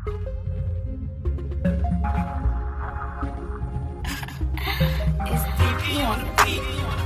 It's DP on the beat.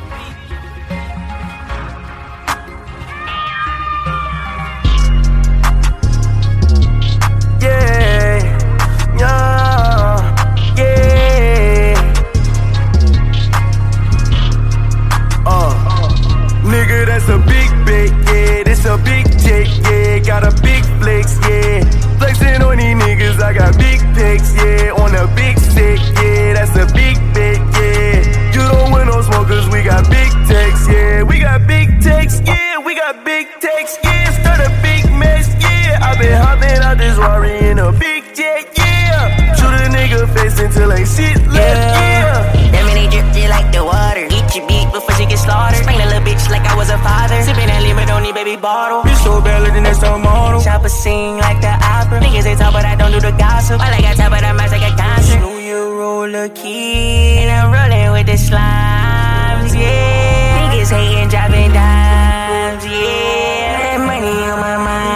Nigga, that's a big bet, yeah. This a big check, yeah. Got a big flex, yeah. Flexing on these niggas, I got big pics, yeah. On a big stick, yeah. That's a big bet, yeah. You don't win no smokers, we got big techs, yeah. We got big techs, yeah. We got big techs, yeah. Start a big mess, yeah. I been hopping out this Rari in a big jet, yeah. Shoot a nigga face until ain't shit left, yeah. That man, they drip just like the water. Eat your beat before she get slaughtered. Bring a little bitch like I was a father. Sippin' that limit, don't need baby bottle. Bitch so bad, looking at some model. Chopper sing like the opera. Niggas they talk, but I don't do the gossip. I like I talk, but I might like a concert. New Year roller key, and I'm rolling with the slimes, yeah. Niggas hating, dropping dimes, yeah. That money on my mind,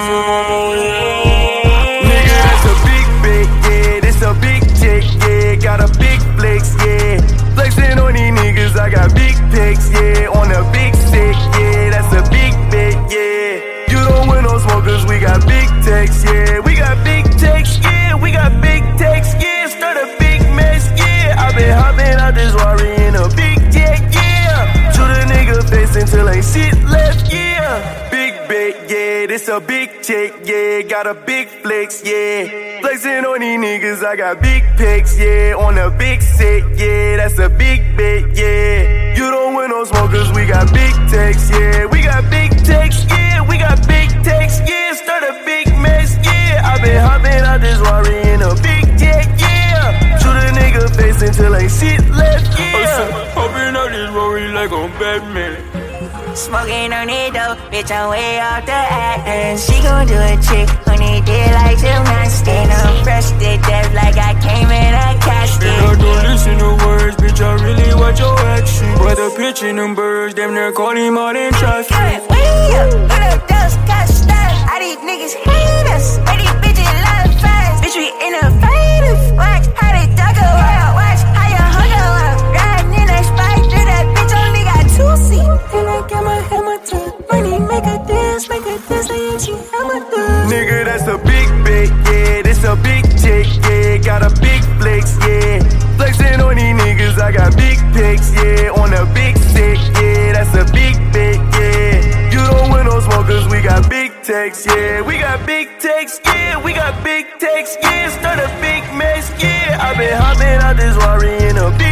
yeah. Nigga, that's a big bet, yeah. This a big check, yeah. Got a big flex, yeah. Flexing on these niggas, I got big pics, yeah. On a big stick, yeah. That's a big bet, yeah. You don't win no smokers, we got big techs, yeah. We got big techs, yeah. We got big techs, yeah. Start a big mess, yeah. I been hopping out this Rari in a big jet, yeah. Shoot a nigga face until ain't shit left, yeah. Big bet, yeah. This a big check, yeah. Got a big flex, yeah. Flexing on these niggas, I got big pics, yeah. On a big set, yeah. That's a big bet, yeah. You don't win no smokers, we got big techs, yeah. We got big techs, yeah. We got big techs, yeah. Start a big mess, yeah. I been hopping out this Rari in a big jet, yeah. Shoot a nigga face until ain't shit left, yeah. Hopping out this Rari like I'm Batman. Smoking on it though, bitch, I'm way off the acting. She gon' do a trick on it, did like gymnastics. I'm fresh to death like I came in a casket. I don't listen to words, bitch, I really watch your actions. Brother pitching them birds, damn near call him out in traffic. Way up, put up those customers. All these niggas hate us, but these bitches love fast. Bitch, we innovative. Watch how they dug around, watch how you hung around. Riding in a spike through that bitch, only got 2 seats. And I got my hammer too. Money make a dance like she hammer too. Nigga, that's a big bet, yeah. This a big check, yeah. Got a big flex, yeah. Flexing on these niggas, I got big pics, yeah. On a big stick, yeah. That's a big bet, yeah. You don't win no smokers, we got big techs, yeah. We got big techs, yeah. We got big techs, yeah. Start a big mess, yeah. I been hopping out this Rari in a big